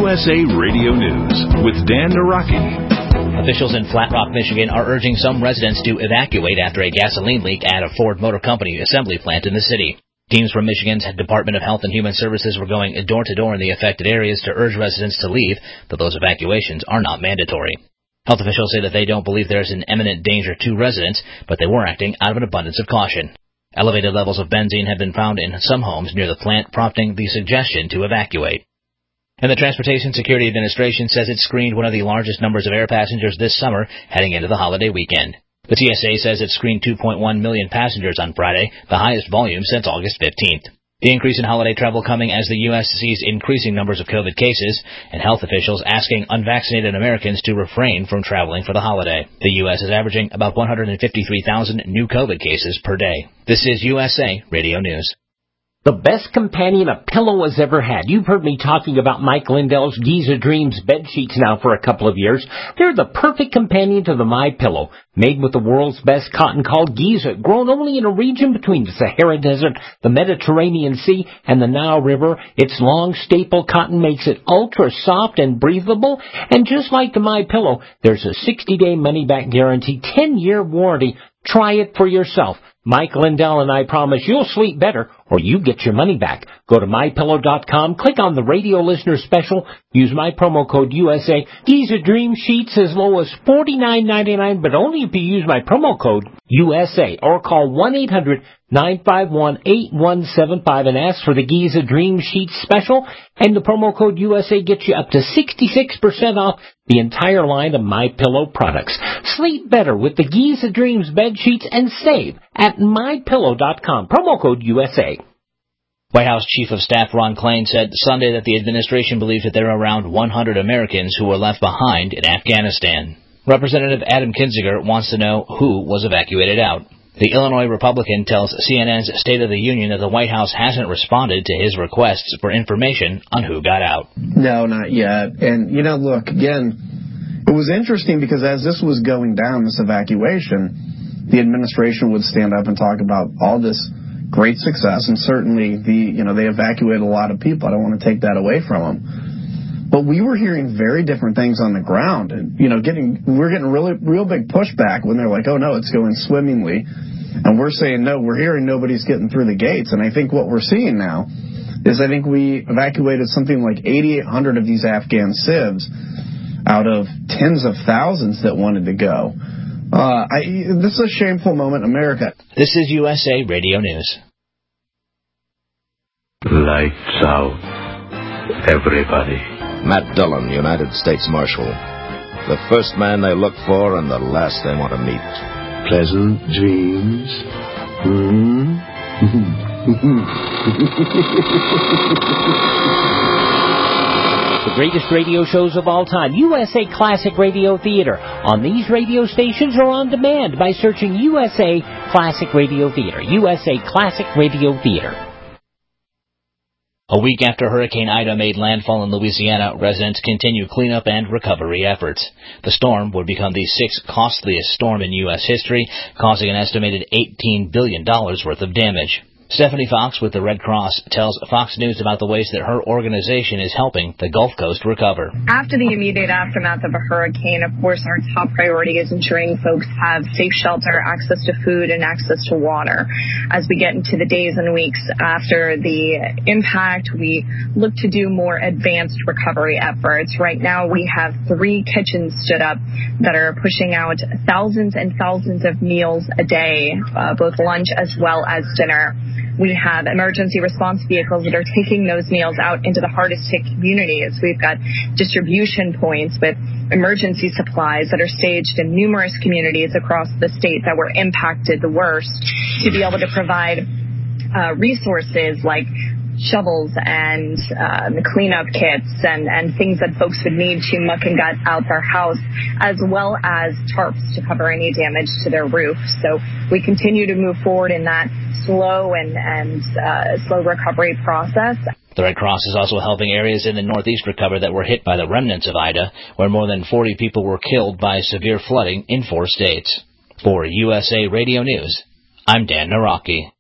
USA Radio News with Dan Naraki. Officials in Flat Rock, Michigan are urging some residents to evacuate after a gasoline leak at a Ford Motor Company assembly plant in the city. Teams from Michigan's Department of Health and Human Services were going door to door in the affected areas to urge residents to leave, though those evacuations are not mandatory. Health officials say that they don't believe there is an imminent danger to residents, but they were acting out of an abundance of caution. Elevated levels of benzene have been found in some homes near the plant, prompting the suggestion to evacuate. And the Transportation Security Administration says it screened one of the largest numbers of air passengers this summer heading into the holiday weekend. The TSA says it screened 2.1 million passengers on Friday, the highest volume since August 15th. The increase in holiday travel coming as the U.S. sees increasing numbers of COVID cases, and health officials asking unvaccinated Americans to refrain from traveling for the holiday. The U.S. is averaging about 153,000 new COVID cases per day. This is USA Radio News. The best companion a pillow has ever had. You've heard me talking about Mike Lindell's Giza Dreams bed sheets now for a couple of years. They're the perfect companion to the MyPillow. Made with the world's best cotton called Giza, grown only in a region between the Sahara Desert, the Mediterranean Sea, and the Nile River. Its long staple cotton makes it ultra soft and breathable. And just like the MyPillow, there's a 60-day money-back guarantee, 10-year warranty. Try it for yourself. Mike Lindell and I promise you'll sleep better or you get your money back. Go to MyPillow.com, click on the radio listener special, use my promo code USA. Giza Dream Sheets as low as $49.99, but only if you use my promo code USA or call 1-800-951-8175 and ask for the Giza Dream Sheets special. And the promo code USA gets you up to 66% off the entire line of MyPillow products. Sleep better with the Giza Dreams bed sheets and save at MyPillow.com. Promo code USA. White House Chief of Staff Ron Klain said Sunday that the administration believes that there are around 100 Americans who were left behind in Afghanistan. Representative Adam Kinzinger wants to know who was evacuated out. The Illinois Republican tells CNN's State of the Union that the White House hasn't responded to his requests for information on who got out. No, not yet. And, look, again, it was interesting because as this was going down, this evacuation, the administration would stand up and talk about all this great success, and certainly they evacuated a lot of people. I don't want to take that away from them. But we were hearing very different things on the ground, and we're getting real big pushback when they're like, "Oh no, it's going swimmingly," and we're saying, "No, we're hearing nobody's getting through the gates." And I think what we're seeing now is we evacuated something like 8,800 of these Afghan civs out of tens of thousands that wanted to go. This is a shameful moment in America. This is USA Radio News. Lights out, everybody. Matt Dillon, United States Marshal. The first man they look for and the last they want to meet. Pleasant dreams. The greatest radio shows of all time, USA Classic Radio Theater, on these radio stations or on demand by searching USA Classic Radio Theater. USA Classic Radio Theater. A week after Hurricane Ida made landfall in Louisiana, residents continue cleanup and recovery efforts. The storm would become the sixth costliest storm in U.S. history, causing an estimated $18 billion worth of damage. Stephanie Fox with the Red Cross tells Fox News about the ways that her organization is helping the Gulf Coast recover. After the immediate aftermath of a hurricane, of course, our top priority is ensuring folks have safe shelter, access to food, and access to water. As we get into the days and weeks after the impact, we look to do more advanced recovery efforts. Right now, we have 3 kitchens stood up that are pushing out thousands and thousands of meals a day, both lunch as well as dinner. We have emergency response vehicles that are taking those meals out into the hardest hit communities. We've got distribution points with emergency supplies that are staged in numerous communities across the state that were impacted the worst to be able to provide resources like shovels and cleanup kits and things that folks would need to muck and gut out their house, as well as tarps to cover any damage to their roof. So we continue to move forward in that slow and slow recovery process. The Red Cross is also helping areas in the Northeast recover that were hit by the remnants of Ida, where more than 40 people were killed by severe flooding in 4 states. For USA Radio News, I'm Dan Naraki.